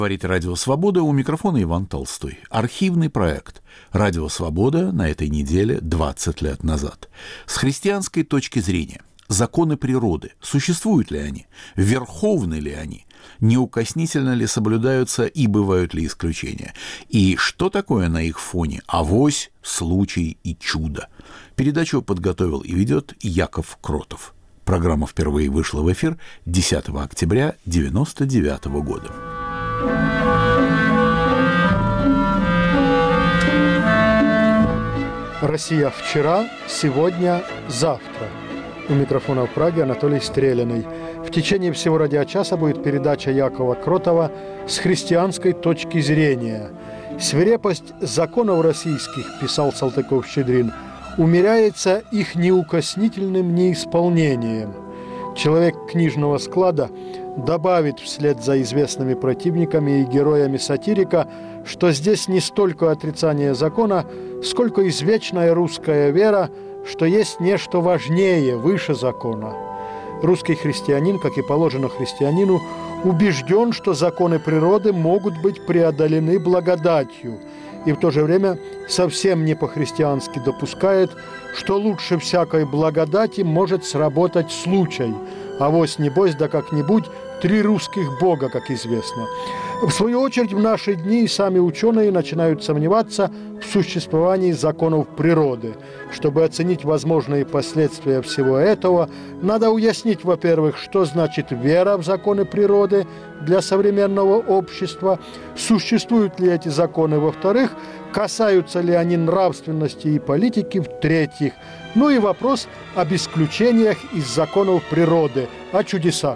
Говорит Радио Свобода, у микрофона Иван Толстой. Архивный проект Радио Свобода на этой неделе 20 лет назад. С христианской точки зрения, законы природы, существуют ли они, верховны ли они, неукоснительно ли соблюдаются и бывают ли исключения, и что такое на их фоне авось, случай и чудо. Передачу подготовил и ведет Яков Кротов. Программа впервые вышла в эфир 10 октября 1999 года. Россия вчера, сегодня, завтра. У микрофона в Праге Анатолий Стреляный. В течение всего радиочаса будет передача Якова Кротова «С христианской точки зрения». «Свирепость законов российских», писал Салтыков-Щедрин, умеряется их неукоснительным неисполнением. Человек книжного склада добавит вслед за известными противниками и героями сатирика, что здесь не столько отрицание закона, сколько извечная русская вера, что есть нечто важнее, выше закона. Русский христианин, как и положено христианину, убежден, что законы природы могут быть преодолены благодатью, и в то же время совсем не по-христиански допускает, что лучше всякой благодати может сработать случай. Авось небось да как-нибудь 3 русских бога, как известно. В свою очередь, в наши дни сами ученые начинают сомневаться в существовании законов природы. Чтобы оценить возможные последствия всего этого, надо уяснить, во-первых, что значит вера в законы природы для современного общества, существуют ли эти законы, во-вторых, касаются ли они нравственности и политики, в-третьих, ну и вопрос об исключениях из законов природы, о чудесах.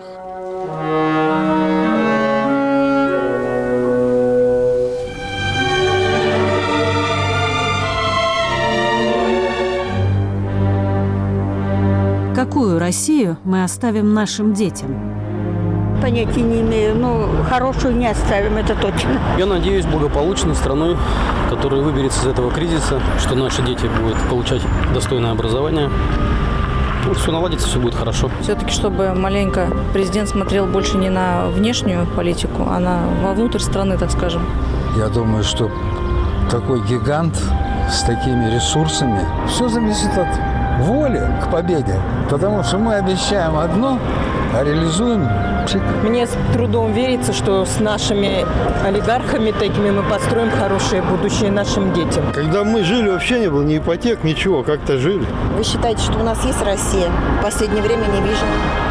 Какую Россию мы оставим нашим детям? Понятия не имею, но хорошую не оставим, это точно. Я надеюсь, благополучной страной, которая выберется из этого кризиса, что наши дети будут получать достойное образование. Ну, все наладится, все будет хорошо. Все-таки, чтобы маленько президент смотрел больше не на внешнюю политику, а вовнутрь страны, так скажем. Я думаю, что такой гигант с такими ресурсами, все зависит от воли к победе. Потому что мы обещаем одно, а реализуем пшик. Мне с трудом верится, что с нашими олигархами такими мы построим хорошее будущее нашим детям. Когда мы жили, вообще не было ни ипотек, ничего, как-то жили. Вы считаете, что у нас есть Россия? В последнее время не вижу.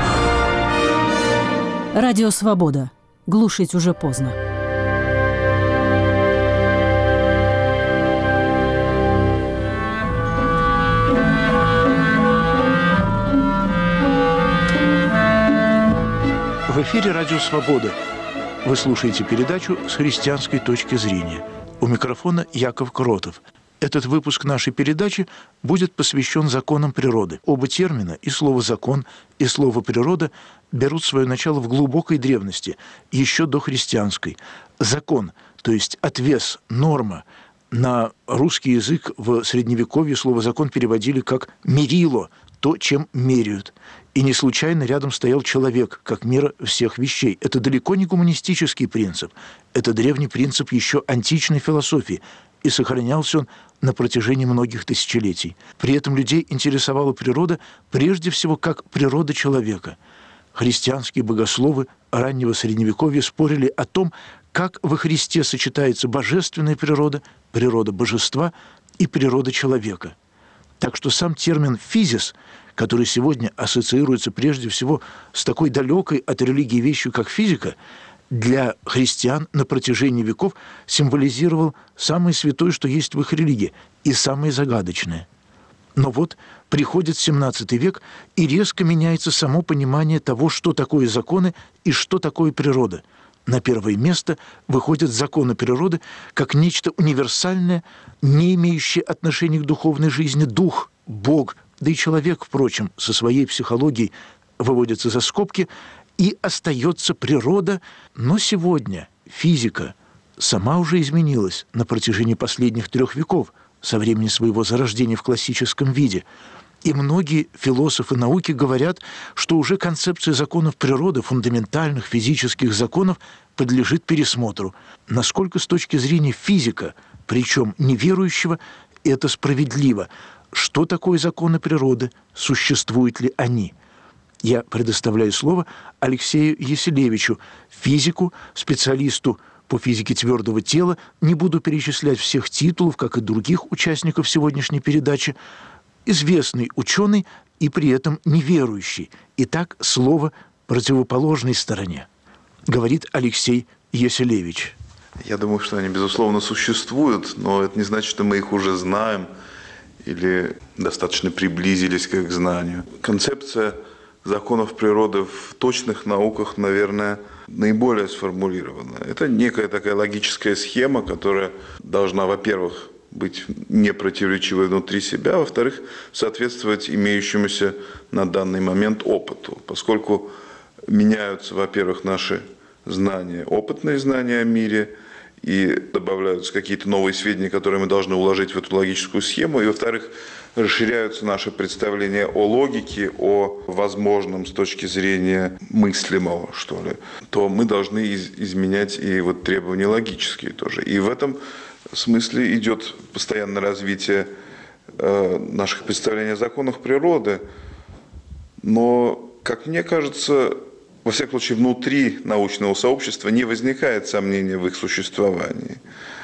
Радио Свобода. Глушить уже поздно. В эфире «Радио Свобода». Вы слушаете передачу «С христианской точки зрения». У микрофона Яков Кротов. Этот выпуск нашей передачи будет посвящен законам природы. Оба термина, и слово «закон», и слово «природа», берут свое начало в глубокой древности, еще до христианской. Закон, то есть отвес, норма. На русский язык в Средневековье слово «закон» переводили как «мерило», то, чем меряют. И не случайно рядом стоял человек, как мера всех вещей. Это далеко не гуманистический принцип. Это древний принцип еще античной философии. И сохранялся он на протяжении многих тысячелетий. При этом людей интересовала природа прежде всего как природа человека. Христианские богословы раннего Средневековья спорили о том, как во Христе сочетается божественная природа, природа божества и природа человека. Так что сам термин «физис», который сегодня ассоциируется прежде всего с такой далекой от религии вещью, как физика, для христиан на протяжении веков символизировал самое святое, что есть в их религии, и самое загадочное. Но вот приходит XVII век, и резко меняется само понимание того, что такое законы и что такое природа. На первое место выходят законы природы как нечто универсальное, не имеющее отношения к духовной жизни, дух, Бог, да и человек, впрочем, со своей психологией выводится за скобки, и остается природа. Но сегодня физика сама уже изменилась на протяжении последних 3 веков, со времени своего зарождения в классическом виде. И многие философы науки говорят, что уже концепция законов природы, фундаментальных физических законов, подлежит пересмотру. Насколько с точки зрения физика, причем неверующего, это справедливо? Что такое законы природы? Существуют ли они? Я предоставляю слово Алексею Яселевичу, физику, специалисту по физике твердого тела. Не буду перечислять всех титулов, как и других участников сегодняшней передачи. Известный ученый и при этом неверующий. Итак, слово противоположной стороне. Говорит Алексей Яселевич. Я думаю, что они, безусловно, существуют, но это не значит, что мы их уже знаем или достаточно приблизились к их знанию. Концепция законов природы в точных науках, наверное, наиболее сформулирована. Это некая такая логическая схема, которая должна, во-первых, быть непротиворечивой внутри себя, во-вторых, соответствовать имеющемуся на данный момент опыту. Поскольку меняются, во-первых, наши знания, опытные знания о мире, и добавляются какие-то новые сведения, которые мы должны уложить в эту логическую схему, и, во-вторых, расширяются наши представления о логике, о возможном с точки зрения мыслимого, что ли, то мы должны изменять и вот требования логические тоже. И в этом смысле идет постоянное развитие наших представлений о законах природы, но, как мне кажется, во всяком случае, внутри научного сообщества не возникает сомнения в их существовании,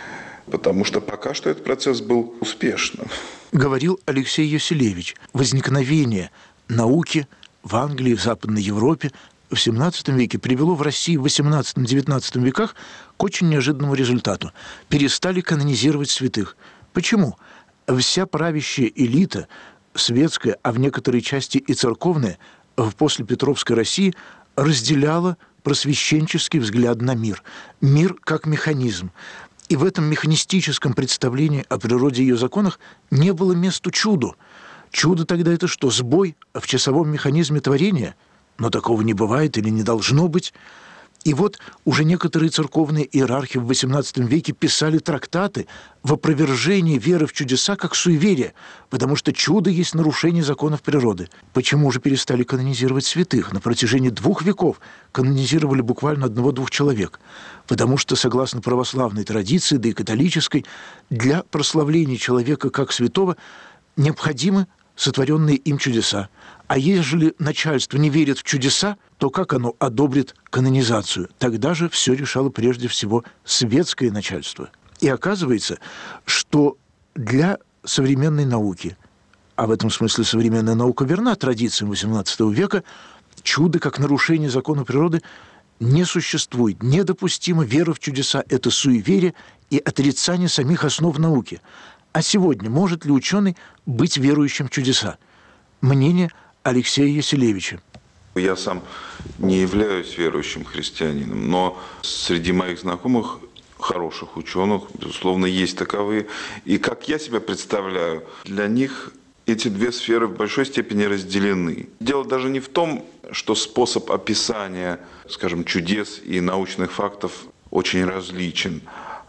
потому что пока что этот процесс был успешным. Говорил Алексей Яселевич. Возникновение науки в Англии, в Западной Европе в XVII веке привело в России в XVIII-XIX веках к очень неожиданному результату. Перестали канонизировать святых. Почему? Вся правящая элита, светская, а в некоторой части и церковная, в послепетровской России разделяла просвещенческий взгляд на мир. Мир как механизм. И в этом механистическом представлении о природе и ее законах не было месту чуду. Чудо тогда это что? Сбой в часовом механизме творения? Но такого не бывает или не должно быть. И вот уже некоторые церковные иерархи в XVIII веке писали трактаты в опровержении веры в чудеса как суеверие, потому что чудо есть нарушение законов природы. Почему же перестали канонизировать святых? На протяжении 2 веков канонизировали буквально 1-2 человек. Потому что, согласно православной традиции, да и католической, для прославления человека как святого необходимы сотворенные им чудеса. А ежели начальство не верит в чудеса, то как оно одобрит канонизацию? Тогда же все решало прежде всего светское начальство. И оказывается, что для современной науки, а в этом смысле современная наука верна традициям XVIII века, чудо как нарушение закона природы не существует. Недопустимо вера в чудеса – это суеверие и отрицание самих основ науки. А сегодня может ли ученый быть верующим в чудеса? Мнение Алексея Яселевича. Я сам не являюсь верующим христианином, но среди моих знакомых хороших ученых, безусловно, есть таковые. И как я себя представляю, для них эти 2 сферы в большой степени разделены. Дело даже не в том, что способ описания, скажем, чудес и научных фактов очень различен,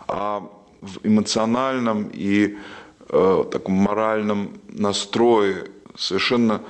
а в эмоциональном и таком моральном настрое совершенно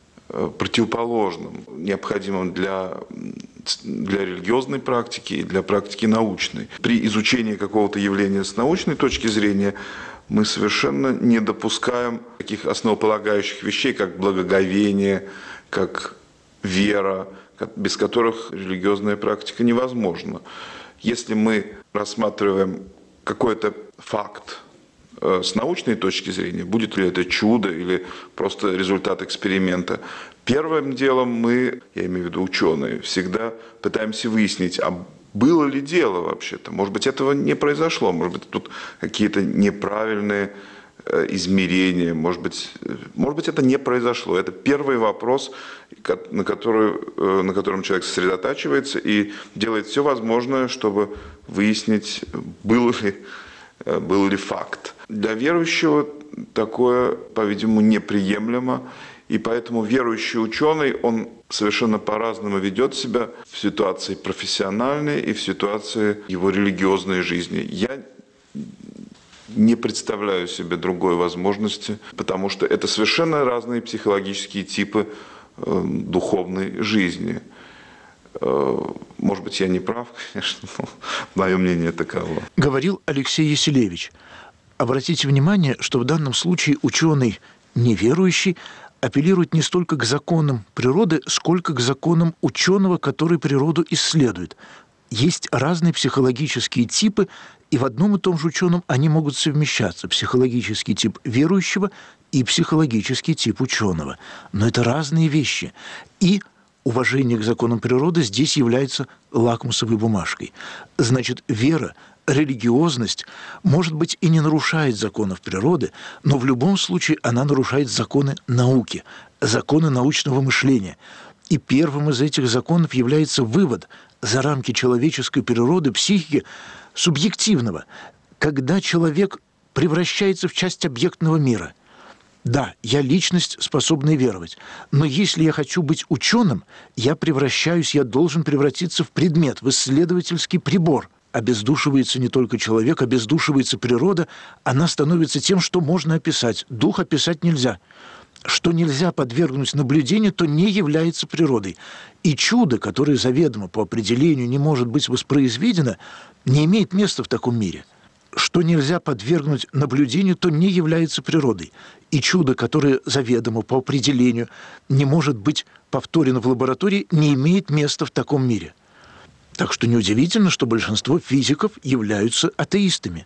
противоположным, необходимым для религиозной практики и для практики научной. При изучении какого-то явления с научной точки зрения мы совершенно не допускаем таких основополагающих вещей, как благоговение, как вера, без которых религиозная практика невозможна. Если мы рассматриваем какой-то факт с научной точки зрения, будет ли это чудо или просто результат эксперимента, первым делом мы, я имею в виду ученые, всегда пытаемся выяснить, а было ли дело вообще-то. Может быть, этого не произошло, может быть, тут какие-то неправильные измерения, может быть, это не произошло. Это первый вопрос, на котором человек сосредотачивается и делает все возможное, чтобы выяснить, был ли факт. Для верующего такое, по-видимому, неприемлемо, и поэтому верующий ученый, он совершенно по-разному ведет себя в ситуации профессиональной и в ситуации его религиозной жизни. Я не представляю себе другой возможности, потому что это совершенно разные психологические типы духовной жизни. Может быть, я не прав, конечно, но мое мнение таково. Говорил Алексей Яселевич. Обратите внимание, что в данном случае ученый неверующий апеллирует не столько к законам природы, сколько к законам ученого, который природу исследует. Есть разные психологические типы, и в одном и том же ученом они могут совмещаться. Психологический тип верующего и психологический тип ученого. Но это разные вещи. И уважение к законам природы здесь является лакмусовой бумажкой. Значит, вера, религиозность, может быть, и не нарушает законов природы, но в любом случае она нарушает законы науки, законы научного мышления. И первым из этих законов является вывод за рамки человеческой природы, психики, субъективного, когда человек превращается в часть объектного мира. Да, я личность, способная веровать, но если я хочу быть ученым, я должен превратиться в предмет, в исследовательский прибор. Обездушивается не только человек, обездушивается природа, она становится тем, что можно описать. Дух описать нельзя. Что нельзя подвергнуть наблюдению, то не является природой. И чудо, которое заведомо по определению не может быть воспроизведено, не имеет места в таком мире. Что нельзя подвергнуть наблюдению, то не является природой. И чудо, которое заведомо по определению не может быть повторено в лаборатории, не имеет места в таком мире. Так что неудивительно, что большинство физиков являются атеистами.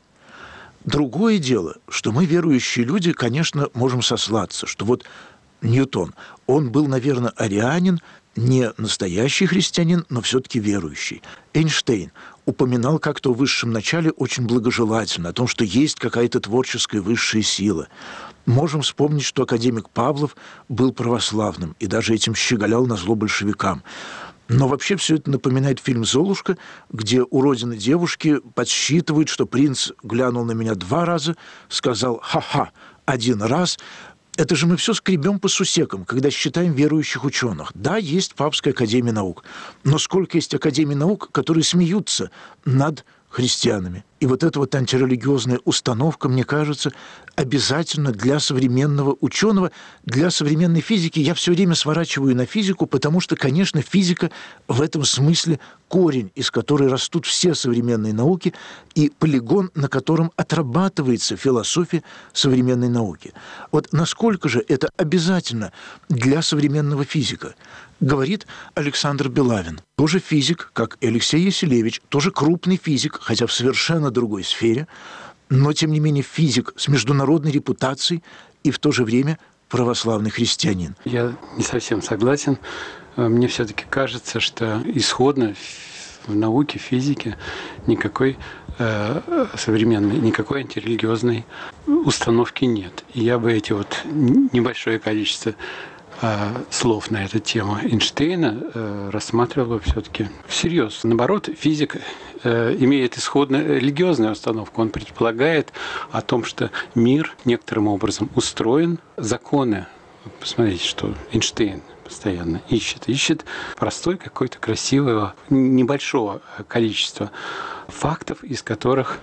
Другое дело, что мы, верующие люди, конечно, можем сослаться, что вот Ньютон, он был, наверное, арианин, не настоящий христианин, но все-таки верующий. Эйнштейн упоминал как-то о высшем начале очень благожелательно, о том, что есть какая-то творческая высшая сила. Можем вспомнить, что академик Павлов был православным и даже этим щеголял назло большевикам. Но вообще все это напоминает фильм «Золушка», где у родины девушки подсчитывают, что принц глянул на меня 2 раза, сказал «ха-ха» 1 раз. Это же мы все скребем по сусекам, когда считаем верующих ученых. Да, есть Папская академия наук, но сколько есть академий наук, которые смеются над христианами. И вот эта вот антирелигиозная установка, мне кажется, обязательно для современного ученого, для современной физики. Я все время сворачиваю на физику, потому что, конечно, физика в этом смысле корень, из которой растут все современные науки, и полигон, на котором отрабатывается философия современной науки. Вот насколько же это обязательно для современного физика? Говорит Александр Белавин, тоже физик, как и Алексей Яселевич, тоже крупный физик, хотя в совершенно другой сфере, но, тем не менее, физик с международной репутацией и в то же время православный христианин. Я не совсем согласен. Мне все-таки кажется, что исходно в науке, в физике никакой современной, никакой антирелигиозной установки нет. И я бы эти вот небольшое количество слов на эту тему Эйнштейна рассматривал бы все-таки всерьез. Наоборот, физик имеет исходно религиозную установку. Он предполагает о том, что мир некоторым образом устроен. Законы, посмотрите, что Эйнштейн постоянно ищет простой какой-то красивого, небольшого количества фактов, из которых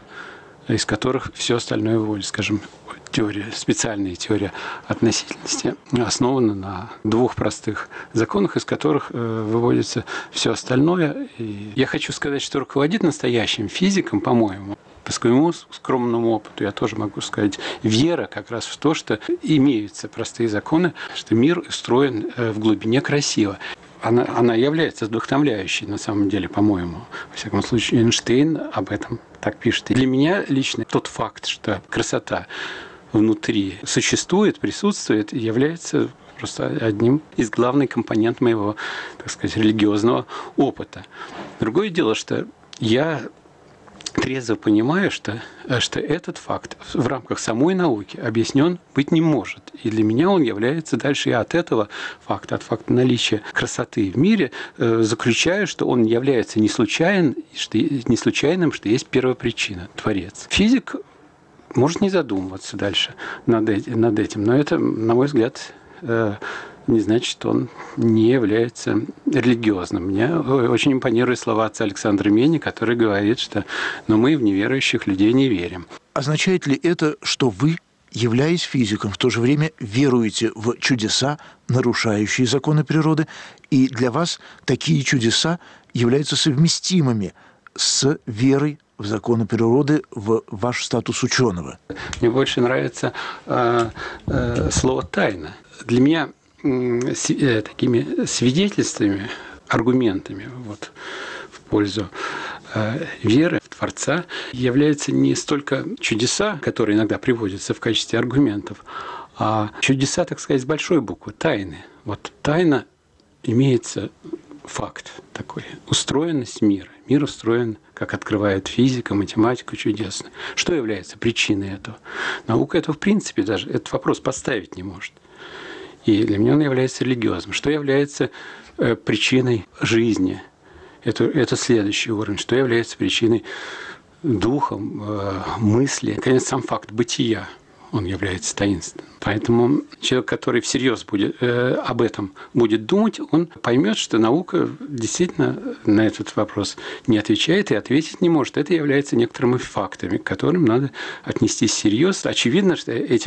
все остальное выводит, скажем, специальная теория относительности основана на 2 простых законах, из которых выводится все остальное. И я хочу сказать, что руководит настоящим физиком, по-моему, по своему скромному опыту, я тоже могу сказать, вера как раз в то, что имеются простые законы, что мир устроен в глубине красиво. Она является вдохновляющей, на самом деле, по-моему. Во всяком случае, Эйнштейн об этом так пишет. И для меня лично тот факт, что красота внутри существует, присутствует, является просто одним из главных компонентов моего, так сказать, религиозного опыта. Другое дело, что я трезво понимаю, что этот факт в рамках самой науки объяснен быть не может. И для меня он является дальше и от этого факта, от факта наличия красоты в мире, заключаю, что он является не случайным, что есть первопричина, Творец. Физик может не задумываться дальше над этим, но это, на мой взгляд, не значит, что он не является религиозным. Мне очень импонируют слова отца Александра Мени, который говорит, что мы в неверующих людей не верим. Означает ли это, что вы, являясь физиком, в то же время веруете в чудеса, нарушающие законы природы, и для вас такие чудеса являются совместимыми с верой в законы природы, в ваш статус ученого? Мне больше нравится слово «тайна». Для меня такими свидетельствами, аргументами вот, в пользу веры в Творца являются не столько чудеса, которые иногда приводятся в качестве аргументов, а чудеса, так сказать, с большой буквы, тайны. Вот тайна имеется факт такой, устроенность мира. Мир устроен, как открывает физика, математика, чудесно. Что является причиной этого? Наука это, в принципе, даже этот вопрос поставить не может. И для меня он является религиозным. Что является причиной жизни? Это следующий уровень. Что является причиной духом, мысли? Конечно, сам факт бытия, он является таинственным. Поэтому человек, который всерьез об этом будет думать, он поймет, что наука действительно на этот вопрос не отвечает и ответить не может. Это является некоторыми фактами, к которым надо отнестись серьезно. Очевидно, что эти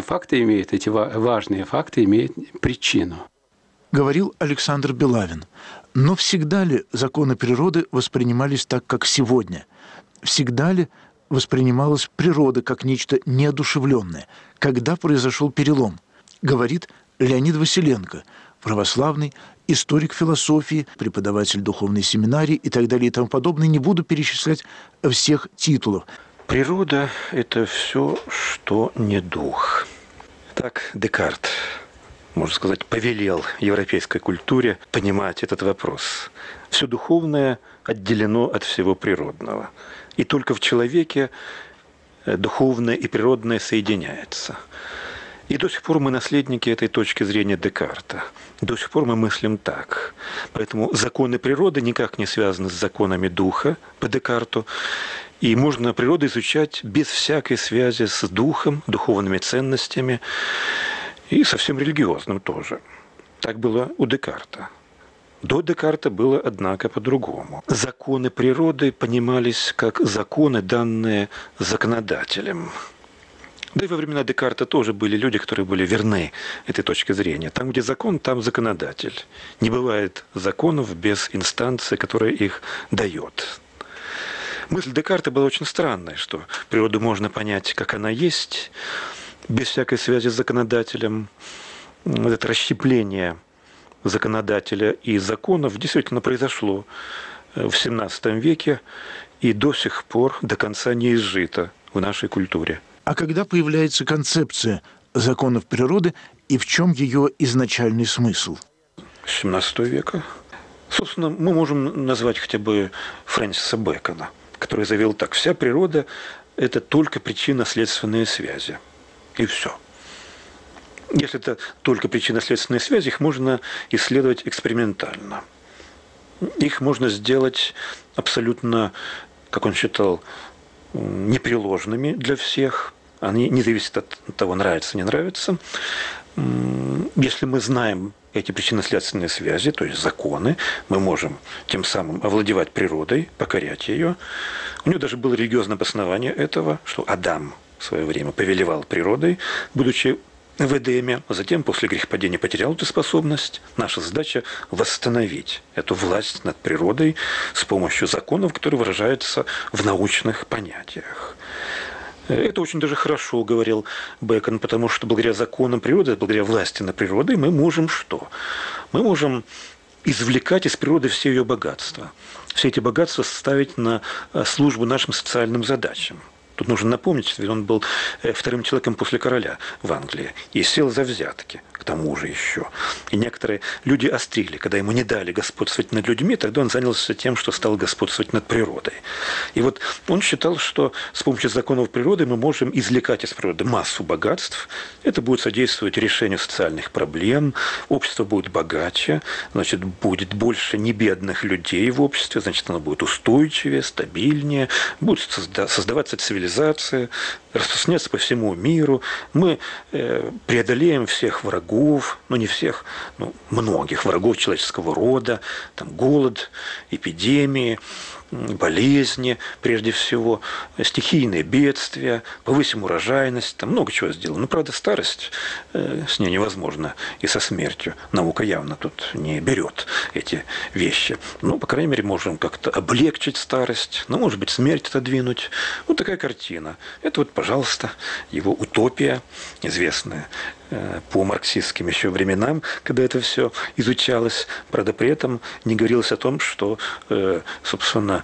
важные факты имеют причину. Говорил Александр Белавин. Но всегда ли законы природы воспринимались так, как сегодня? Всегда ли воспринималась природа как нечто неодушевленное? Когда произошел перелом? Говорит Леонид Василенко, православный, историк философии, преподаватель духовной семинарии и так далее и тому подобное. Не буду перечислять всех титулов. Природа – это все, что не дух. Так Декарт, можно сказать, повелел европейской культуре понимать этот вопрос. Все духовное отделено от всего природного. И только в человеке духовное и природное соединяется. И до сих пор мы наследники этой точки зрения Декарта. До сих пор мы мыслим так. Поэтому законы природы никак не связаны с законами духа по Декарту. И можно природу изучать без всякой связи с духом, духовными ценностями и совсем религиозным тоже. Так было у Декарта. До Декарта было, однако, по-другому. Законы природы понимались как законы, данные законодателем. Да и во времена Декарта тоже были люди, которые были верны этой точке зрения. Там, где закон, там законодатель. Не бывает законов без инстанции, которая их дает. Мысль Декарта была очень странной, что природу можно понять, как она есть, без всякой связи с законодателем. Вот это расщепление законодателя и законов действительно произошло в XVII веке и до сих пор до конца не изжито в нашей культуре. А когда появляется концепция законов природы и в чем ее изначальный смысл? XVII века. Собственно, мы можем назвать хотя бы Фрэнсиса Бэкона, который заявил так: вся природа – это только причинно-следственные связи. И все. Если это только причинно-следственные связи, их можно исследовать экспериментально. Их можно сделать абсолютно, как он считал, непреложными для всех. Они не зависят от того, нравится, не нравится. Если мы знаем эти причинно-следственные связи, то есть законы, мы можем тем самым овладевать природой, покорять ее. У него даже было религиозное обоснование этого, что Адам в свое время повелевал природой, будучи в Эдеме, а затем после грехопадения потерял эту способность. Наша задача – восстановить эту власть над природой с помощью законов, которые выражаются в научных понятиях. Это очень даже хорошо, говорил Бэкон, потому что благодаря законам природы, благодаря власти над природой мы можем что? Мы можем извлекать из природы все ее богатства. Все эти богатства ставить на службу нашим социальным задачам. Тут нужно напомнить, что он был вторым человеком после короля в Англии и сел за взятки, к тому же еще. И некоторые люди острили, когда ему не дали господствовать над людьми, тогда он занялся тем, что стал господствовать над природой. И вот он считал, что с помощью законов природы мы можем извлекать из природы массу богатств. Это будет содействовать решению социальных проблем, общество будет богаче, значит, будет больше небедных людей в обществе, значит, оно будет устойчивее, стабильнее, будет создаваться цивилизация, распространяться по всему миру. Мы преодолеем всех врагов, ну не всех, но многих врагов человеческого рода, там голод, эпидемии, болезни, прежде всего, стихийные бедствия, повысим урожайность, там много чего сделано. Но, правда, старость, с ней невозможно и со смертью. Наука явно тут не берет эти вещи. Ну, по крайней мере, можем как-то облегчить старость, ну, может быть, смерть отодвинуть. Вот такая картина. Это вот, пожалуйста, его утопия, известная по марксистским еще временам, когда это все изучалось. Правда, при этом не говорилось о том, что, собственно,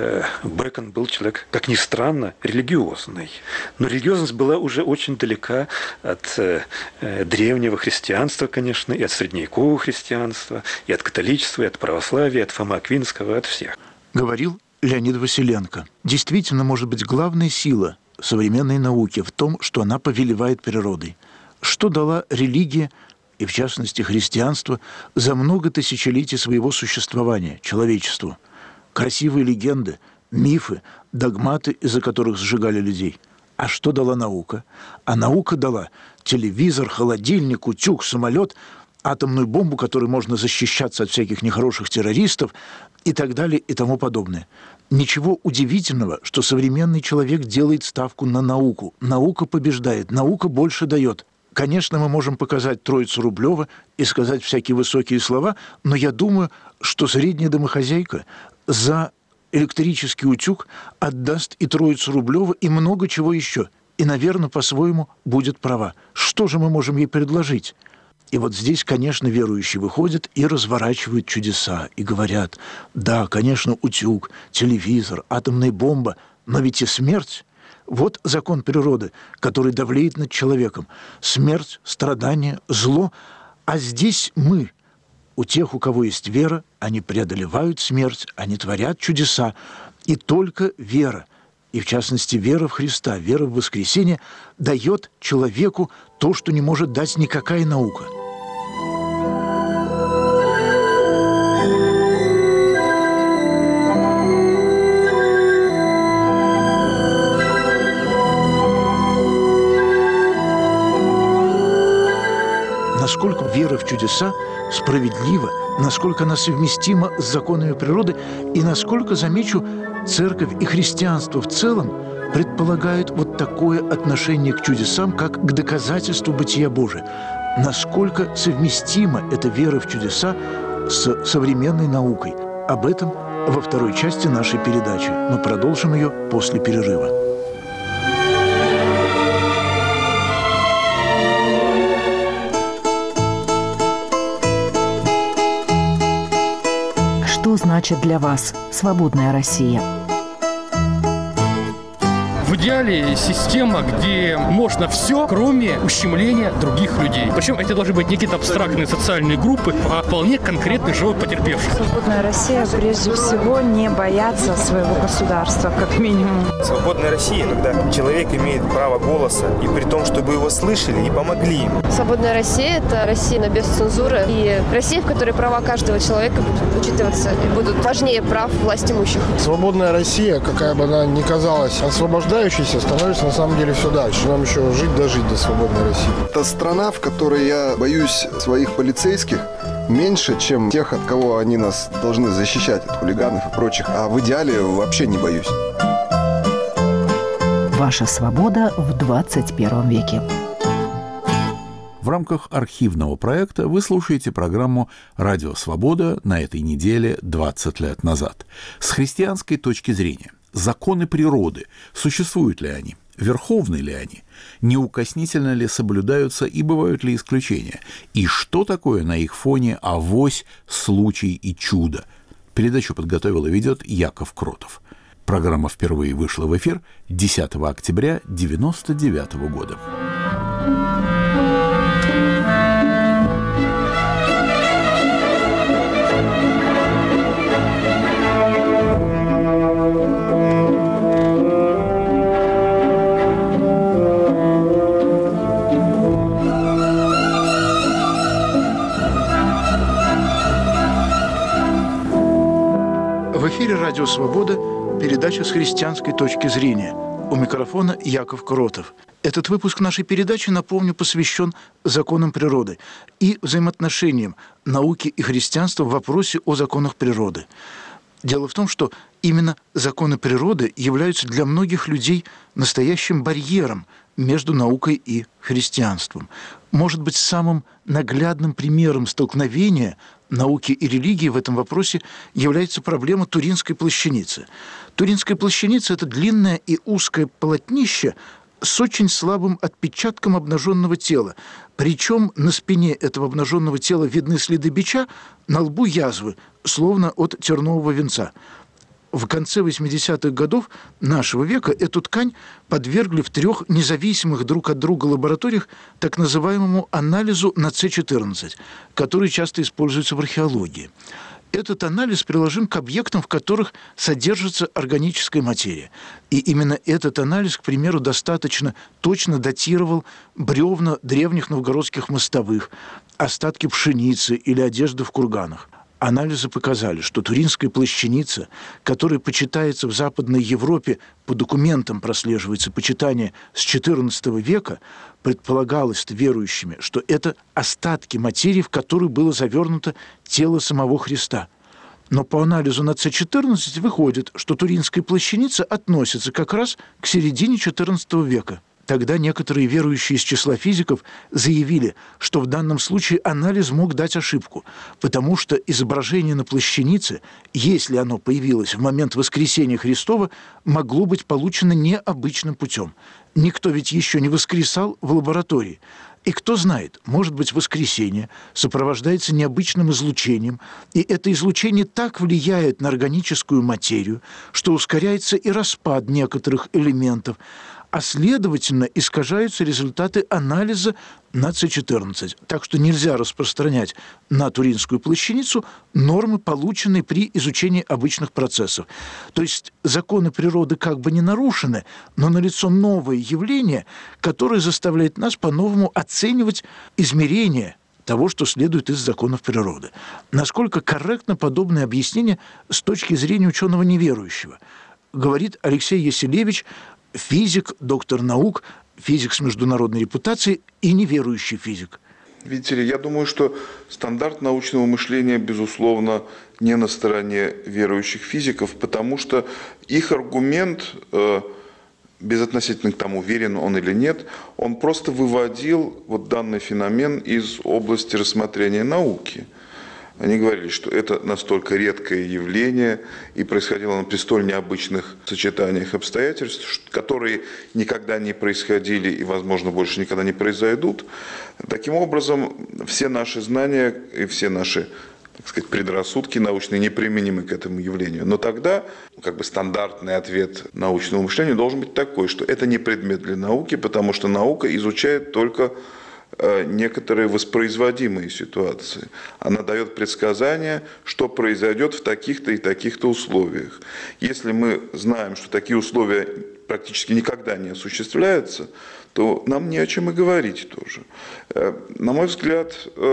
Бэкон был человек, как ни странно, религиозный. Но религиозность была уже очень далека от древнего христианства, конечно, и от средневекового христианства, и от католичества, и от православия, и от Фомы Аквинского, от всех. Говорил Леонид Василенко. Действительно, может быть, главная сила современной науки в том, что она повелевает природой. Что дала религия, и в частности христианство, за много тысячелетий своего существования человечеству? Красивые легенды, мифы, догматы, из-за которых сжигали людей. А что дала наука? А наука дала телевизор, холодильник, утюг, самолет, атомную бомбу, которой можно защищаться от всяких нехороших террористов и так далее и тому подобное. Ничего удивительного, что современный человек делает ставку на науку. Наука побеждает, наука больше дает. Конечно, мы можем показать Троицу Рублева и сказать всякие высокие слова, но я думаю, что средняя домохозяйка за электрический утюг отдаст и Троицу Рублева, и много чего еще. И, наверное, по-своему будет права. Что же мы можем ей предложить? И вот здесь, конечно, верующие выходят и разворачивают чудеса, и говорят: да, конечно, утюг, телевизор, атомная бомба, но ведь и смерть. Вот закон природы, который давлеет над человеком. Смерть, страдания, зло. А здесь мы, у тех, у кого есть вера, они преодолевают смерть, они творят чудеса. И только вера, и в частности вера в Христа, вера в воскресение, дает человеку то, что не может дать никакая наука. Насколько вера в чудеса справедлива, насколько она совместима с законами природы, и насколько, замечу, церковь и христианство в целом предполагают вот такое отношение к чудесам, как к доказательству бытия Божия. Насколько совместима эта вера в чудеса с современной наукой. Об этом во второй части нашей передачи. Мы продолжим ее после перерыва. Что значит для вас свободная Россия? В идеале система, где можно все, кроме ущемления других людей. Причем это должны быть не какие-то абстрактные социальные группы, а вполне конкретный живой потерпевший. Свободная Россия прежде всего не бояться своего государства, как минимум. Свободная Россия, когда человек имеет право голоса, и при том, чтобы его слышали и помогли ему. Свободная Россия – это Россия без цензуры, и Россия, в которой права каждого человека будут учитываться и будут важнее прав власть имущих. Свободная Россия, какая бы она ни казалась освобождающейся, становится на самом деле все дальше. Нам еще жить дожить до свободной России. Это страна, в которой я боюсь своих полицейских меньше, чем тех, от кого они нас должны защищать, от хулиганов и прочих. А в идеале вообще не боюсь. Ваша свобода в 21 веке. В рамках архивного проекта вы слушаете программу «Радио Свобода» на этой неделе 20 лет назад. С христианской точки зрения. Законы природы. Существуют ли они? Верховны ли они? Неукоснительно ли соблюдаются и бывают ли исключения? И что такое на их фоне авось, случай и чудо? Передачу подготовил и ведет Яков Кротов. Программа впервые вышла в эфир 10 октября 1999 года. В эфире «Радио Свобода», передача с христианской точки зрения. У микрофона Яков Кротов. Этот выпуск нашей передачи, напомню, посвящен законам природы и взаимоотношениям науки и христианства в вопросе о законах природы. Дело в том, что именно законы природы являются для многих людей настоящим барьером между наукой и христианством. Может быть, самым наглядным примером столкновения науки и религии в этом вопросе является проблема Туринской плащаницы. Туринская плащаница – это длинное и узкое полотнище с очень слабым отпечатком обнаженного тела. Причем на спине этого обнаженного тела видны следы бича, на лбу язвы, словно от тернового венца. В конце 80-х годов нашего века эту ткань подвергли в 3 независимых друг от друга лабораториях так называемому анализу на С14, который часто используется в археологии. Этот анализ приложим к объектам, в которых содержится органическая материя. И именно этот анализ, к примеру, достаточно точно датировал бревна древних новгородских мостовых, остатки пшеницы или одежды в курганах. Анализы показали, что туринская плащаница, которая почитается в Западной Европе, по документам прослеживается почитание с XIV века, предполагалось верующими, что это остатки материи, в которую было завернуто тело самого Христа. Но по анализу на С14 выходит, что туринская плащаница относится как раз к середине XIV века. Тогда некоторые верующие из числа физиков заявили, что в данном случае анализ мог дать ошибку, потому что изображение на плащанице, если оно появилось в момент воскресения Христова, могло быть получено необычным путем. Никто ведь еще не воскресал в лаборатории. И кто знает, может быть, воскресение сопровождается необычным излучением, и это излучение так влияет на органическую материю, что ускоряется и распад некоторых элементов, а следовательно искажаются результаты анализа на С14. Так что нельзя распространять на туринскую плащаницу нормы, полученные при изучении обычных процессов. То есть законы природы как бы не нарушены, но налицо новое явление, которое заставляет нас по-новому оценивать измерения того, что следует из законов природы. Насколько корректно подобное объяснение с точки зрения ученого неверующего? Говорит Алексей Яселевич, физик, доктор наук, физик с международной репутацией и неверующий физик. Видите ли, я думаю, что стандарт научного мышления, безусловно, не на стороне верующих физиков, потому что их аргумент, безотносительно к тому, верен он или нет, он просто выводил вот данный феномен из области рассмотрения науки. Они говорили, что это настолько редкое явление и происходило оно при столь необычных сочетаниях обстоятельств, которые никогда не происходили и, возможно, больше никогда не произойдут. Таким образом, все наши знания и все наши, так сказать, предрассудки научные неприменимы к этому явлению. Но тогда как бы стандартный ответ научного мышления должен быть такой, что это не предмет для науки, потому что наука изучает только некоторые воспроизводимые ситуации. Она дает предсказания, что произойдет в таких-то и таких-то условиях. Если мы знаем, что такие условия практически никогда не осуществляются, то нам не о чем и говорить тоже. На мой взгляд,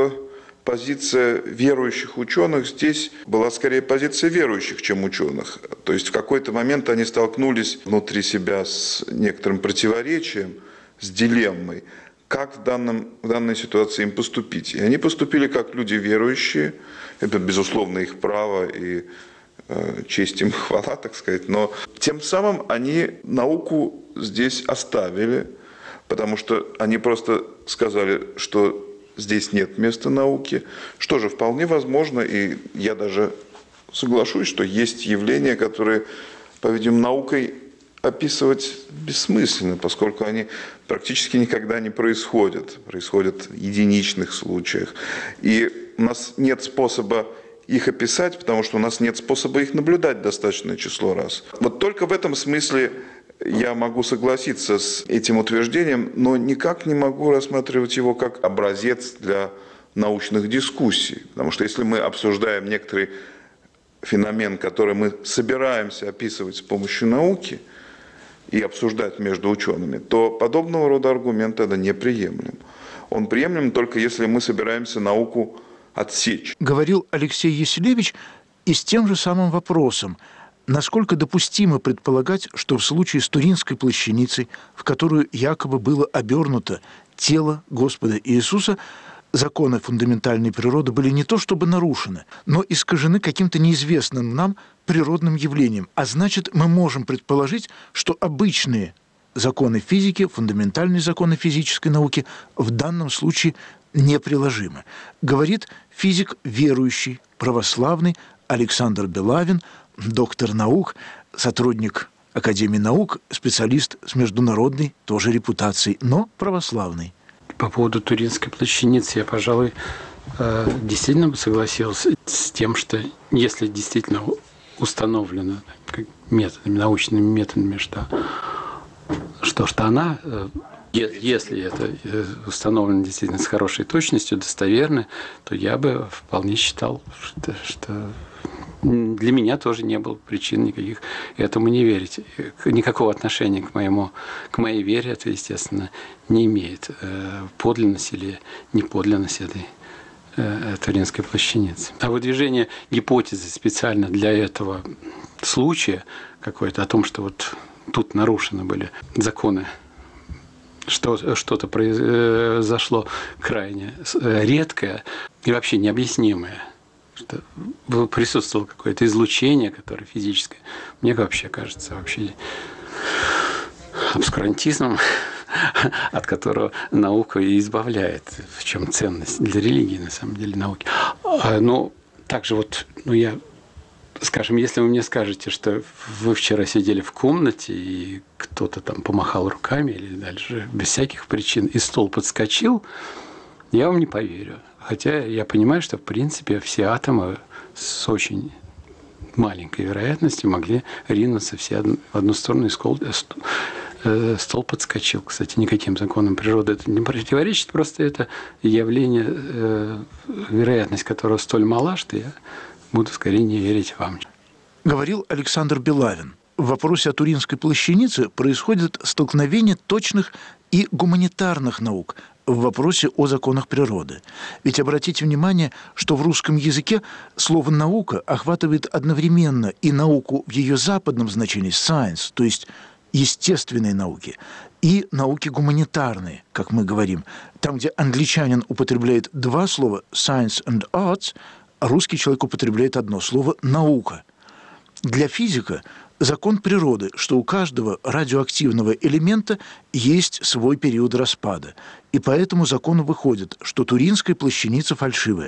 позиция верующих ученых здесь была скорее позиция верующих, чем ученых. То есть в какой-то момент они столкнулись внутри себя с некоторым противоречием, с дилеммой, как в данной ситуации им поступить. И они поступили как люди верующие, это, безусловно, их право и честь им, хвала, так сказать, но тем самым они науку здесь оставили, потому что они просто сказали, что здесь нет места науки, что же вполне возможно, и я даже соглашусь, что есть явления, которые, по-видимому, наукой описывать бессмысленно, поскольку они практически никогда не происходят в единичных случаях. И у нас нет способа их описать, потому что у нас нет способа их наблюдать достаточное число раз. Вот только в этом смысле я могу согласиться с этим утверждением, но никак не могу рассматривать его как образец для научных дискуссий. Потому что если мы обсуждаем некоторый феномен, который мы собираемся описывать с помощью науки и обсуждать между учеными, то подобного рода аргумент тогда неприемлем. Он приемлем только если мы собираемся науку отсечь. Говорил Алексей Яселевич и с тем же самым вопросом, насколько допустимо предполагать, что в случае с Туринской плащаницей, в которую якобы было обернуто тело Господа Иисуса, законы фундаментальной природы были не то чтобы нарушены, но искажены каким-то неизвестным нам природным явлениям. А значит, мы можем предположить, что обычные законы физики, фундаментальные законы физической науки в данном случае неприложимы. Говорит физик верующий, православный Александр Белавин, доктор наук, сотрудник Академии наук, специалист с международной тоже репутацией, но православный. По поводу Туринской плащаницы я, пожалуй, действительно бы согласился с тем, что если действительно установлено методами, научными методами, что она, если это установлено действительно с хорошей точностью, достоверно, то я бы вполне считал, что для меня тоже не было причин никаких этому не верить. Никакого отношения к моей вере это, естественно, не имеет. Подлинность или неподлинность этой Туринской плащаницы. А выдвижение гипотезы специально для этого случая какой-то о том, что вот тут нарушены были законы, что-то произошло крайне редкое и вообще необъяснимое, что присутствовало какое-то излучение, которое физическое, мне вообще кажется обскурантизмом, от которого наука и избавляет. В чем ценность для религии, на самом деле, науки. Но также скажем, если вы мне скажете, что вы вчера сидели в комнате, и кто-то там помахал руками, или дальше без всяких причин, и стол подскочил, я вам не поверю. Хотя я понимаю, что, в принципе, все атомы с очень маленькой вероятностью могли ринуться все в одну сторону, и стол подскочил. Кстати, никаким законам природы это не противоречит, просто это явление, вероятность которого столь мала, что я буду скорее не верить вам. Говорил Александр Белавин. В вопросе о Туринской плащанице происходит столкновение точных и гуманитарных наук в вопросе о законах природы. Ведь обратите внимание, что в русском языке слово «наука» охватывает одновременно и науку в ее западном значении «science», то есть естественные науки, и науки гуманитарные, как мы говорим. Там, где англичанин употребляет два слова «science and arts», а русский человек употребляет одно слово «наука». Для физика закон природы, что у каждого радиоактивного элемента есть свой период распада, и по этому закону выходит, что Туринская плащаница фальшивая.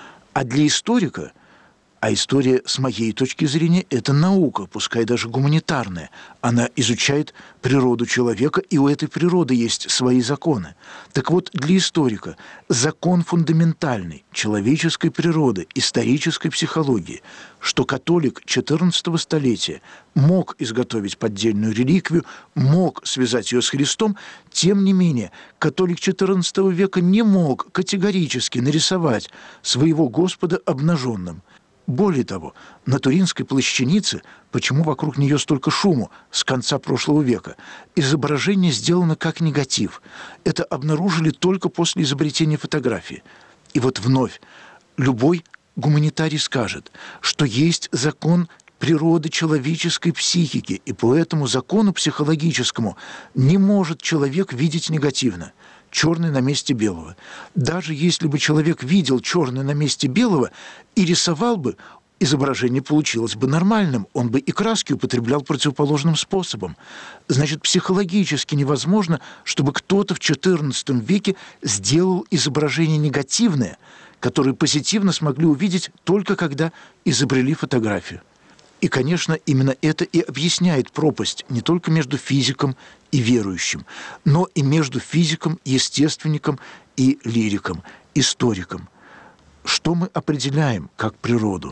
А для историка, а история, с моей точки зрения, это наука, пускай даже гуманитарная. Она изучает природу человека, и у этой природы есть свои законы. Так вот, для историка закон фундаментальный человеческой природы, исторической психологии, что католик XIV столетия мог изготовить поддельную реликвию, мог связать ее с Христом, тем не менее, католик XIV века не мог категорически нарисовать своего Господа обнаженным. Более того, на Туринской плащанице, почему вокруг нее столько шуму с конца прошлого века, изображение сделано как негатив. Это обнаружили только после изобретения фотографии. И вот вновь любой гуманитарий скажет, что есть закон природы человеческой психики, и по этому закону психологическому не может человек видеть негативно. Черный на месте белого. Даже если бы человек видел черный на месте белого и рисовал бы, изображение получилось бы нормальным, он бы и краски употреблял противоположным способом. Значит, психологически невозможно, чтобы кто-то в XIV веке сделал изображение негативное, которое позитивно смогли увидеть только когда изобрели фотографию. И, конечно, именно это и объясняет пропасть не только между физиком и верующим, но и между физиком, естественником и лириком, историком. Что мы определяем как природу?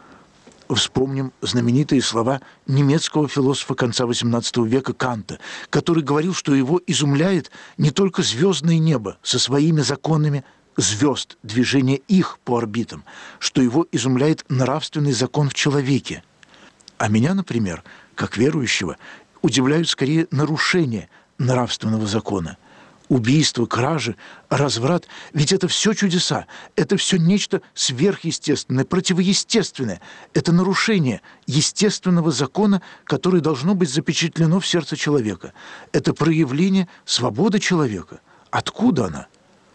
Вспомним знаменитые слова немецкого философа конца XVIII века Канта, который говорил, что его изумляет не только звездное небо со своими законами звезд, движение их по орбитам, что его изумляет нравственный закон в человеке. А меня, например, как верующего, удивляют скорее нарушения нравственного закона. Убийство, кражи, разврат. Ведь это все чудеса, это все нечто сверхъестественное, противоестественное. Это нарушение естественного закона, которое должно быть запечатлено в сердце человека. Это проявление свободы человека. Откуда она?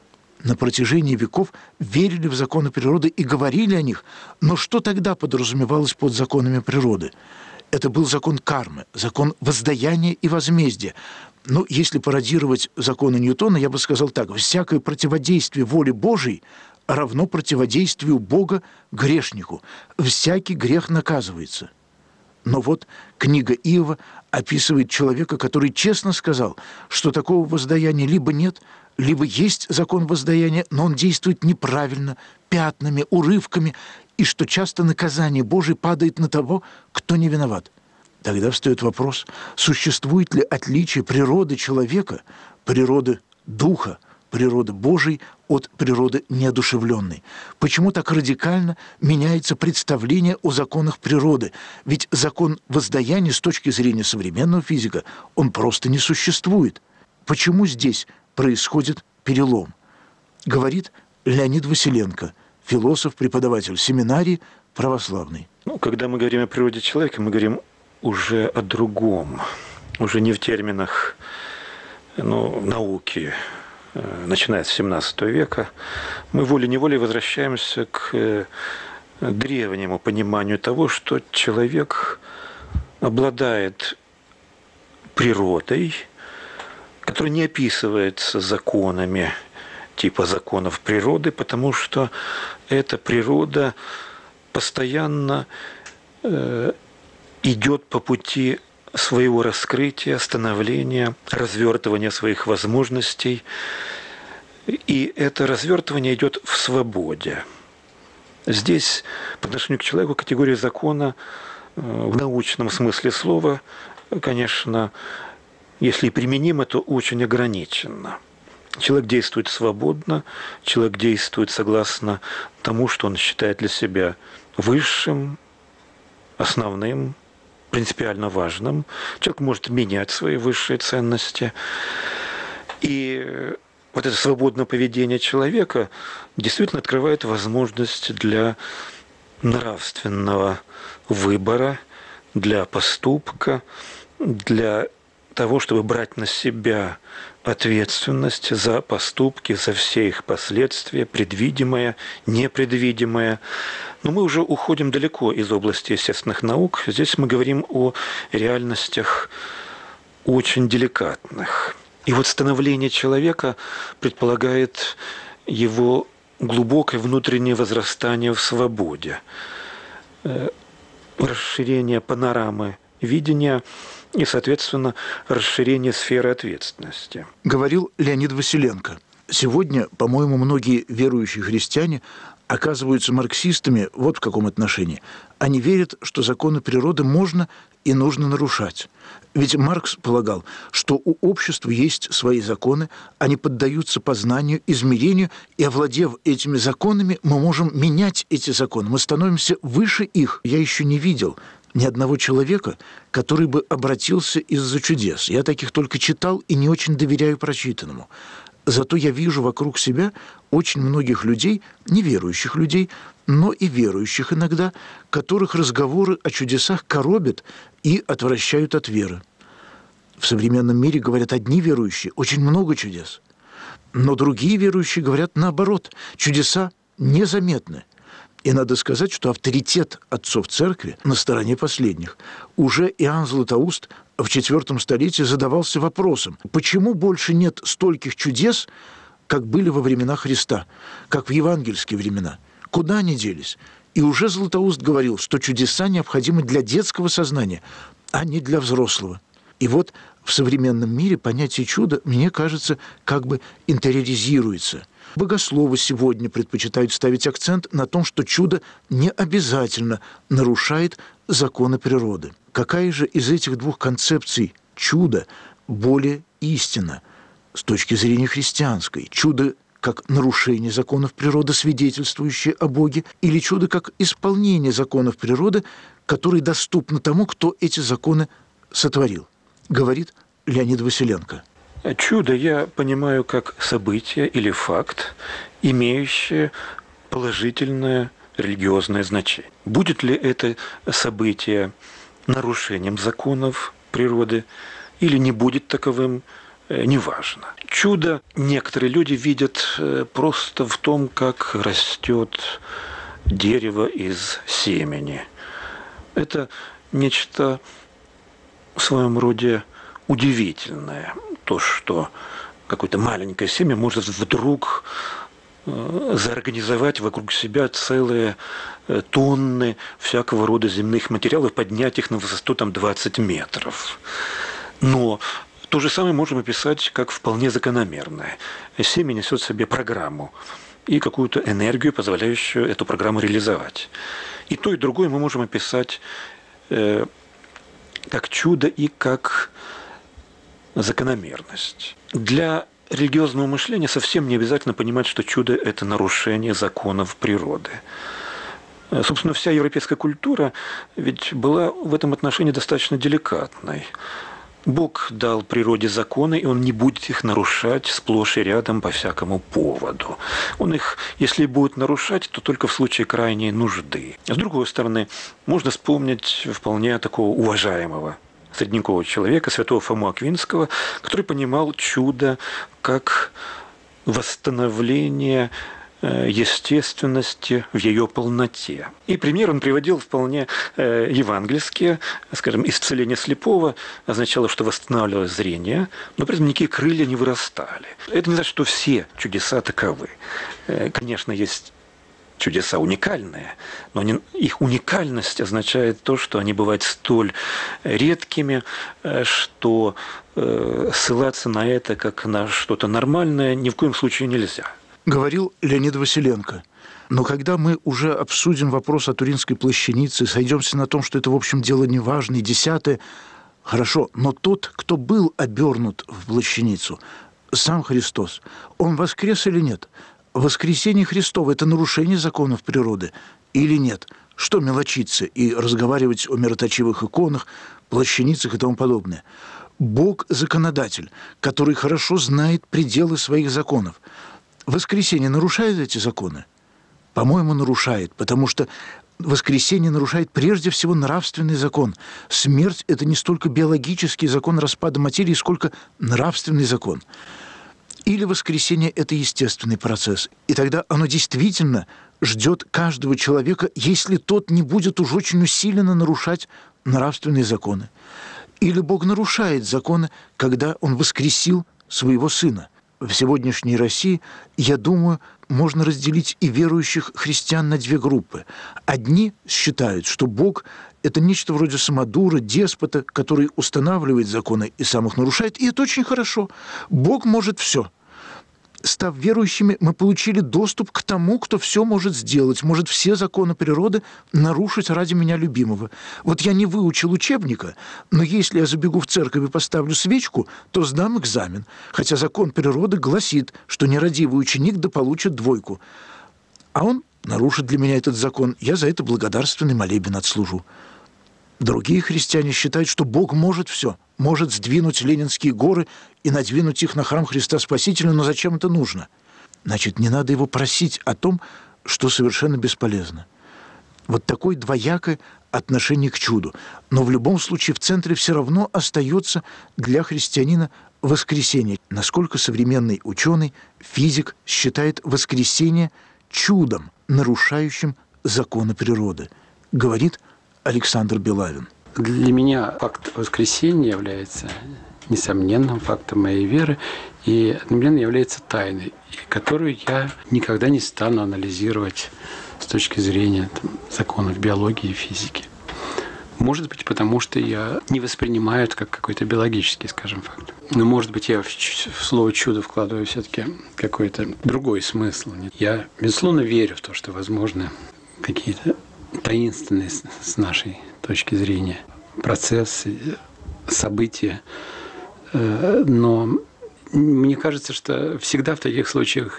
на протяжении веков верили в законы природы и говорили о них. Но что тогда подразумевалось под законами природы? Это был закон кармы, закон воздаяния и возмездия. Ну, если пародировать законы Ньютона, я бы сказал так: всякое противодействие воле Божией равно противодействию Бога грешнику. Всякий грех наказывается. Но вот книга Иова описывает человека, который честно сказал, что такого воздаяния либо нет, либо есть закон воздаяния, но он действует неправильно, пятнами, урывками, и что часто наказание Божие падает на того, кто не виноват. Тогда встает вопрос, существует ли отличие природы человека, природы духа, природы Божией от природы неодушевленной? Почему так радикально меняется представление о законах природы? Ведь закон воздаяния с точки зрения современного физика, он просто не существует. Почему здесь происходит перелом? Говорит Леонид Василенко, философ, преподаватель семинарии православный. Когда мы говорим о природе человека, мы говорим уже о другом, уже не в терминах науки, начиная с 17 века. Мы волей-неволей возвращаемся к древнему пониманию того, что человек обладает природой, которая не описывается законами типа законов природы, потому что эта природа постоянно идет по пути своего раскрытия, становления, развертывания своих возможностей. И это развертывание идет в свободе. Здесь по отношению к человеку категория закона в научном смысле слова, конечно, если применимо, то очень ограниченно. Человек действует свободно, человек действует согласно тому, что он считает для себя высшим, основным, принципиально важным. Человек может менять свои высшие ценности. И вот это свободное поведение человека действительно открывает возможность для нравственного выбора, для поступка, для того, чтобы брать на себя ответственность за поступки, за все их последствия, предвидимое, непредвидимое. Но мы уже уходим далеко из области естественных наук. Здесь мы говорим о реальностях очень деликатных. И вот становление человека предполагает его глубокое внутреннее возрастание в свободе, расширение панорамы видения и, соответственно, расширение сферы ответственности. Говорил Леонид Василенко. Сегодня, по-моему, многие верующие христиане оказываются марксистами вот в каком отношении. Они верят, что законы природы можно и нужно нарушать. Ведь Маркс полагал, что у общества есть свои законы, они поддаются познанию, измерению, и, овладев этими законами, мы можем менять эти законы, мы становимся выше их. Я еще не видел ни одного человека, который бы обратился из-за чудес. Я таких только читал и не очень доверяю прочитанному. Зато я вижу вокруг себя очень многих людей, неверующих людей, но и верующих иногда, которых разговоры о чудесах коробят и отвращают от веры. В современном мире, говорят одни верующие, очень много чудес. Но другие верующие говорят наоборот, чудеса незаметны. И надо сказать, что авторитет отцов церкви на стороне последних. Уже Иоанн Златоуст в IV столетии задавался вопросом, почему больше нет стольких чудес, как были во времена Христа, как в евангельские времена? Куда они делись? И уже Златоуст говорил, что чудеса необходимы для детского сознания, а не для взрослого. И вот в современном мире понятие чуда, мне кажется, как бы интериоризируется. Богословы сегодня предпочитают ставить акцент на том, что чудо не обязательно нарушает законы природы. Какая же из этих двух концепций чуда более истинна с точки зрения христианской? Чудо как нарушение законов природы, свидетельствующее о Боге, или чудо как исполнение законов природы, которые доступны тому, кто эти законы сотворил? Говорит Леонид Василенко. Чудо я понимаю как событие или факт, имеющее положительное религиозное значение. Будет ли это событие нарушением законов природы или не будет таковым, неважно. Чудо некоторые люди видят просто в том, как растет дерево из семени. Это нечто в своем роде удивительное. То, что какое-то маленькое семя может вдруг заорганизовать вокруг себя целые тонны всякого рода земных материалов, поднять их на высоту 20 метров. Но то же самое можем описать как вполне закономерное. Семя несет в себе программу и какую-то энергию, позволяющую эту программу реализовать. И то, и другое мы можем описать как чудо и как закономерность. Для религиозного мышления совсем не обязательно понимать, что чудо – это нарушение законов природы. Собственно, вся европейская культура ведь была в этом отношении достаточно деликатной. Бог дал природе законы, и Он не будет их нарушать сплошь и рядом по всякому поводу. Он их, если будет нарушать, то только в случае крайней нужды. С другой стороны, можно вспомнить вполне такого уважаемого средневекового человека, святого Фому Аквинского, который понимал чудо как восстановление естественности в ее полноте. И пример он приводил вполне евангельские. Скажем, исцеление слепого означало, что восстанавливалось зрение, но при этом никакие крылья не вырастали. Это не значит, что все чудеса таковы. Конечно, есть чудеса уникальные, но их уникальность означает то, что они бывают столь редкими, что ссылаться на это как на что-то нормальное ни в коем случае нельзя. Говорил Леонид Василенко. Но когда мы уже обсудим вопрос о Туринской плащанице, сойдемся на том, что это, в общем, дело неважное, десятое, хорошо, но тот, кто был обернут в плащаницу, сам Христос, он воскрес или нет? Воскресение Христово – это нарушение законов природы или нет? Что мелочиться и разговаривать о мироточивых иконах, плащаницах и тому подобное? Бог – законодатель, который хорошо знает пределы своих законов. Воскресение нарушает эти законы? По-моему, нарушает, потому что воскресение нарушает прежде всего нравственный закон. Смерть – это не столько биологический закон распада материи, сколько нравственный закон. Или воскресение – это естественный процесс. И тогда оно действительно ждет каждого человека, если тот не будет уж очень усиленно нарушать нравственные законы. Или Бог нарушает законы, когда Он воскресил своего Сына. В сегодняшней России, я думаю, можно разделить и верующих христиан на две группы. Одни считают, что Бог – это нечто вроде самодура, деспота, который устанавливает законы и сам их нарушает, и это очень хорошо. Бог может все. Став верующими, мы получили доступ к тому, кто все может сделать, может все законы природы нарушить ради меня любимого. Вот я не выучил учебника, но если я забегу в церковь и поставлю свечку, то сдам экзамен, хотя закон природы гласит, что нерадивый ученик да получит 2. А он нарушит для меня этот закон, я за это благодарственный молебен отслужу. Другие христиане считают, что Бог может все, может сдвинуть Ленинские горы и надвинуть их на храм Христа Спасителя, но зачем это нужно? Значит, не надо его просить о том, что совершенно бесполезно. Вот такое двоякое отношение к чуду. Но в любом случае в центре все равно остается для христианина воскресение. Насколько современный ученый, физик считает воскресение чудом, нарушающим законы природы, говорит Александр Белавин. Для меня факт воскресения является несомненным фактом моей веры и одновременно является тайной, которую я никогда не стану анализировать с точки зрения законов биологии и физики. Может быть, потому что я не воспринимаю это как какой-то биологический, скажем, факт. Но, может быть, я в слово «чудо» вкладываю все-таки какой-то другой смысл. Я, безусловно, верю в то, что возможны какие-то таинственные с нашей точки зрения процессы, события. Но мне кажется, что всегда в таких случаях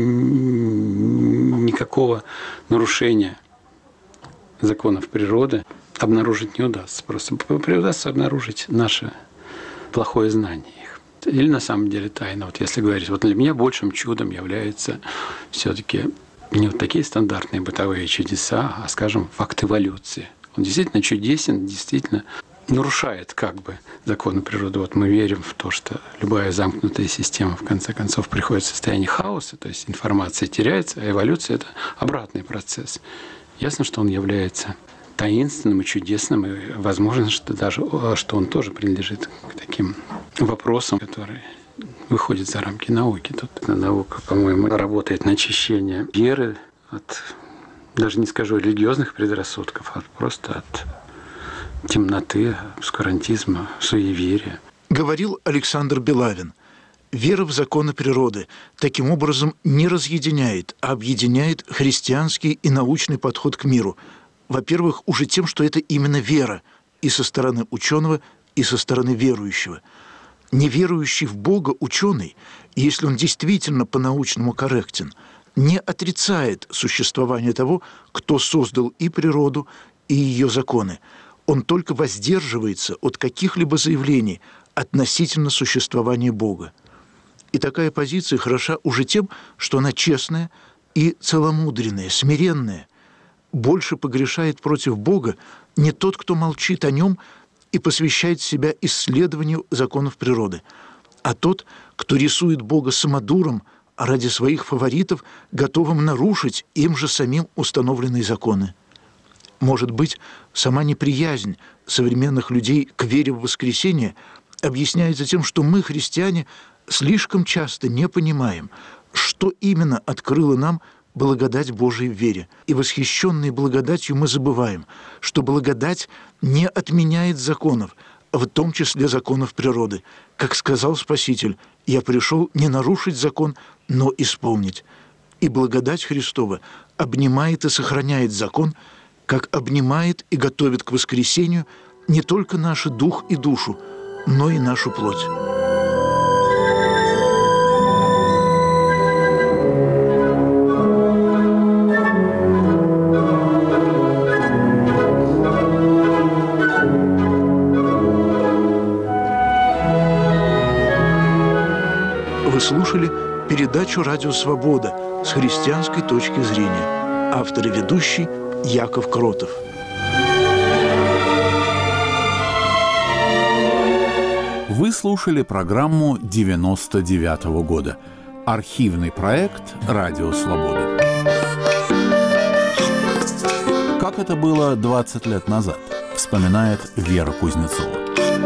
никакого нарушения законов природы обнаружить не удастся. Просто удастся обнаружить наше плохое знание их. Или на самом деле тайна. Вот если говорить, вот для меня большим чудом является все-таки не вот такие стандартные бытовые чудеса, а, скажем, факт эволюции. Он действительно чудесен, действительно нарушает как бы законы природы. Вот мы верим в то, что любая замкнутая система в конце концов приходит в состояние хаоса, то есть информация теряется, а эволюция – это обратный процесс. Ясно, что он является таинственным и чудесным, и возможно, что даже что он тоже принадлежит к таким вопросам, которые выходят за рамки науки. Тут наука, по-моему, работает на очищение веры от, даже не скажу религиозных предрассудков, а просто от темноты, обскурантизма, суеверия. Говорил Александр Белавин. Вера в законы природы таким образом не разъединяет, а объединяет христианский и научный подход к миру. Во-первых, уже тем, что это именно вера и со стороны ученого, и со стороны верующего. Неверующий в Бога ученый, если он действительно по-научному корректен, не отрицает существование того, кто создал и природу, и ее законы. Он только воздерживается от каких-либо заявлений относительно существования Бога. И такая позиция хороша уже тем, что она честная и целомудренная, смиренная. Больше погрешает против Бога не тот, кто молчит о нем и посвящает себя исследованию законов природы, а тот, кто рисует Бога самодуром, а ради своих фаворитов готовым нарушить им же самим установленные законы. Может быть, сама неприязнь современных людей к вере в воскресение объясняется тем, что мы, христиане, слишком часто не понимаем, что именно открыло нам благодать Божией в вере. И восхищенные благодатью мы забываем, что благодать не отменяет законов, в том числе законов природы. Как сказал Спаситель, «Я пришел не нарушить закон, но исполнить». И благодать Христова обнимает и сохраняет закон, как обнимает и готовит к воскресению не только наш дух и душу, но и нашу плоть. Вы слушали передачу «Радио Свобода» с христианской точки зрения. Автор и ведущий Яков Кротов. Вы слушали программу 99-го года. Архивный проект «Радио Свобода». Как это было 20 лет назад, вспоминает Вера Кузнецова.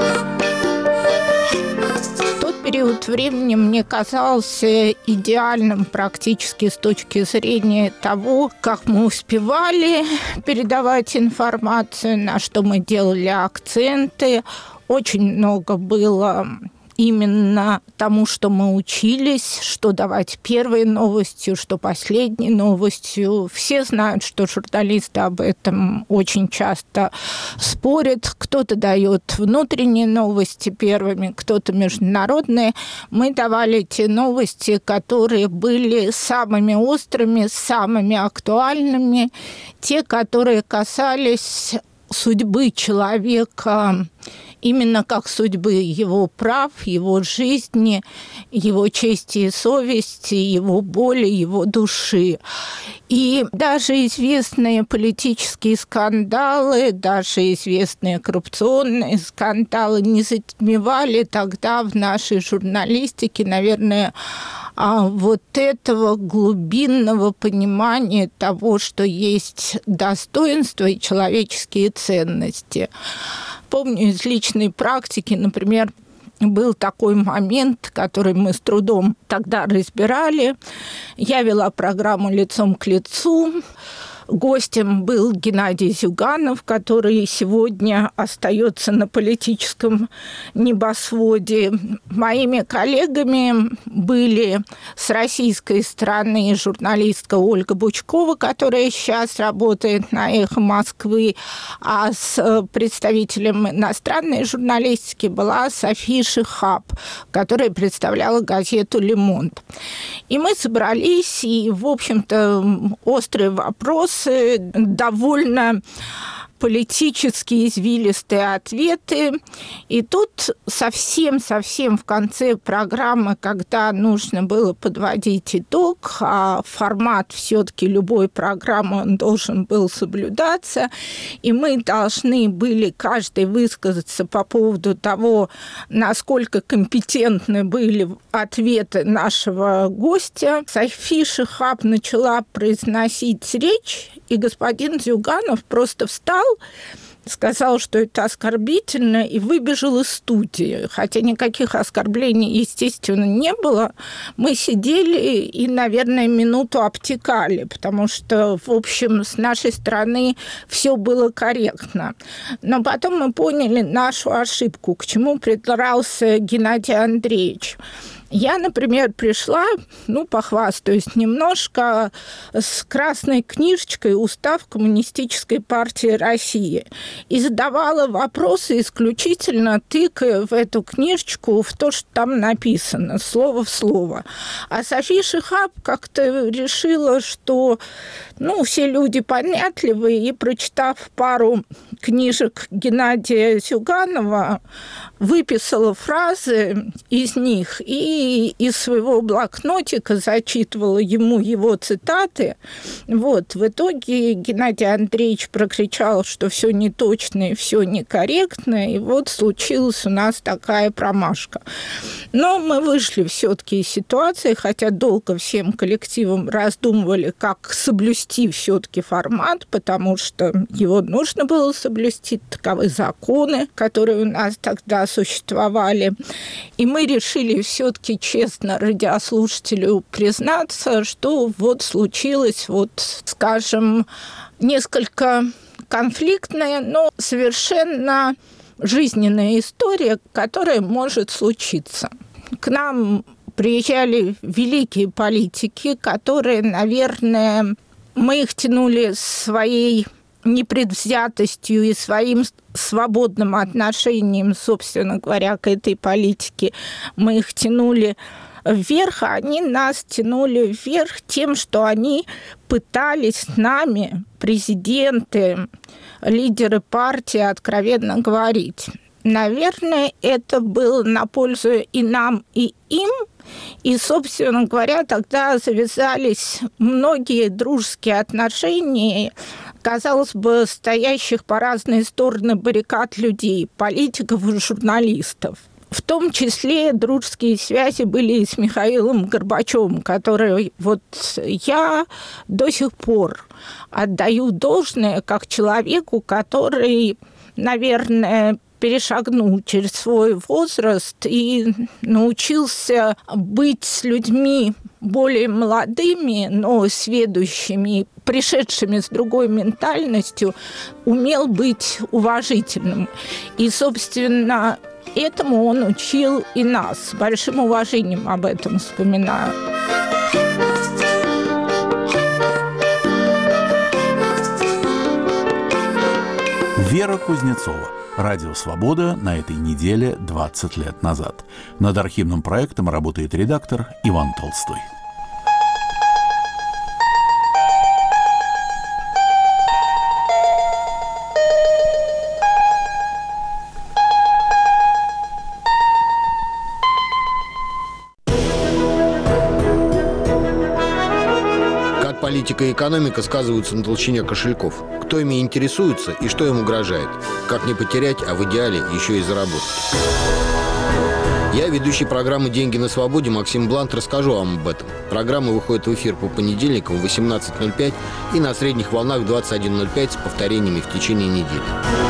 Период времени мне казался идеальным практически с точки зрения того, как мы успевали передавать информацию, на что мы делали акценты. Очень много было именно тому, что мы учились, что давать первой новостью, что последней новостью. Все знают, что журналисты об этом очень часто спорят. Кто-то дает внутренние новости первыми, кто-то международные. Мы давали те новости, которые были самыми острыми, самыми актуальными, те, которые касались судьбы человека, именно как судьбы его прав, его жизни, его чести и совести, его боли, его души. И даже известные политические скандалы, даже известные коррупционные скандалы не затмевали тогда в нашей журналистике, наверное, вот этого глубинного понимания того, что есть достоинство и человеческие ценности. Помню из личной практики, например, был такой момент, который мы с трудом тогда разбирали. Я вела программу «Лицом к лицу». Гостем был Геннадий Зюганов, который сегодня остается на политическом небосводе. Моими коллегами были с российской стороны журналистка Ольга Бучкова, которая сейчас работает на «Эхо Москвы», а с представителем иностранной журналистики была София Шихаб, которая представляла газету «Le Monde». И мы собрались, и, в общем-то, острые вопросы, довольно политические извилистые ответы. И тут совсем в конце программы, когда нужно было подводить итог, а формат все-таки любой программы он должен был соблюдаться, и мы должны были каждый высказаться по поводу того, насколько компетентны были ответы нашего гостя. Софи Шихаб начала произносить речь, и господин Зюганов просто встал, сказал, что это оскорбительно, и выбежал из студии. Хотя никаких оскорблений, естественно, не было. Мы сидели и, наверное, минуту обтекали, потому что, в общем, с нашей стороны все было корректно. Но потом мы поняли нашу ошибку, к чему придрался Геннадий Андреевич. Я, например, пришла, похвастаюсь немножко, с красной книжечкой «Устав Коммунистической партии России» и задавала вопросы исключительно тыкая в эту книжечку в то, что там написано, слово в слово. А Софи Шихаб как-то решила, что все люди понятливые, и, прочитав пару книжек Геннадия Зюганова, выписала фразы из них и из своего блокнотика зачитывала ему его цитаты. В итоге Геннадий Андреевич прокричал, что все неточно и все некорректно, и случилась у нас такая промашка. Но мы вышли все-таки из ситуации, хотя долго всем коллективом раздумывали, как соблюсти все-таки формат, потому что его нужно было соблюсти, таковы законы, которые у нас тогда существовали. И мы решили все-таки честно радиослушателю признаться, что случилось, скажем, несколько конфликтная, но совершенно жизненная история, которая может случиться. К нам приезжали великие политики, которые, наверное, мы их тянули своей непредвзятостью и своим свободным отношением, собственно говоря, к этой политике. Мы их тянули вверх, а они нас тянули вверх тем, что они пытались с нами, президенты, лидеры партии, откровенно говорить. Наверное, это было на пользу и нам, и им. И, собственно говоря, тогда завязались многие дружеские отношения, казалось бы, стоящих по разные стороны баррикад людей, политиков и журналистов. В том числе дружеские связи были и с Михаилом Горбачевым, который я до сих пор отдаю должное как человеку, который, наверное, перешагнул через свой возраст и научился быть с людьми более молодыми, но сведущими, пришедшими с другой ментальностью, умел быть уважительным. И, собственно, этому он учил и нас. С большим уважением об этом вспоминаю. Вера Кузнецова. Радио «Свобода» на этой неделе 20 лет назад. Над архивным проектом работает редактор Иван Толстой. Политика и экономика сказываются на толщине кошельков. Кто ими интересуется и что им угрожает. Как не потерять, а в идеале еще и заработать. Я, ведущий программы «Деньги на свободе» Максим Блант, расскажу вам об этом. Программа выходит в эфир по понедельникам в 18:05 и на средних волнах в 21:05 с повторениями в течение недели.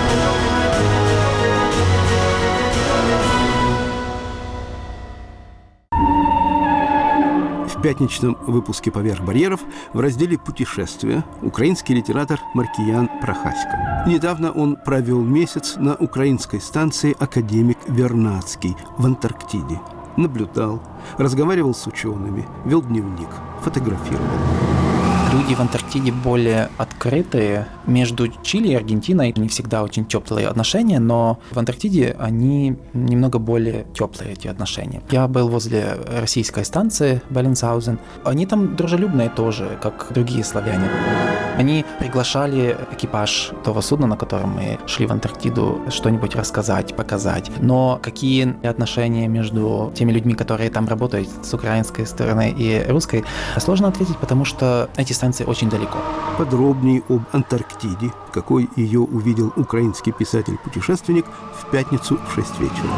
В пятничном выпуске «Поверх барьеров» в разделе «Путешествия» украинский литератор Маркиян Прохасько. Недавно он провел месяц на украинской станции «Академик Вернадский» в Антарктиде. Наблюдал, разговаривал с учеными, вел дневник, фотографировал. Люди в Антарктиде более открытые. Между Чили и Аргентиной не всегда очень теплые отношения, но в Антарктиде они немного более теплые, эти отношения. Я был возле российской станции Беллинсгаузен. Они там дружелюбные тоже, как другие славяне. Они приглашали экипаж того судна, на котором мы шли в Антарктиду, что-нибудь рассказать, показать. Но какие отношения между теми людьми, которые там работают, с украинской стороны и русской, сложно ответить, потому что эти станции очень далеко. Подробнее об Антарктиде, какой ее увидел украинский писатель-путешественник, в пятницу в 6 вечера.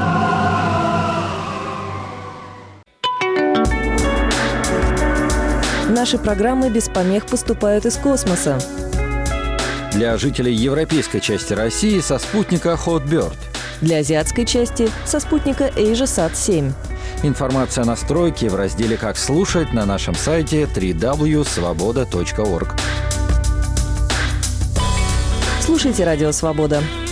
Наши программы без помех поступают из космоса. Для жителей европейской части России со спутника Hotbird. Для азиатской части со спутника AsiaSat-7. Информация о настройке в разделе «Как слушать» на нашем сайте www.svoboda.org. Слушайте «Радио Свобода».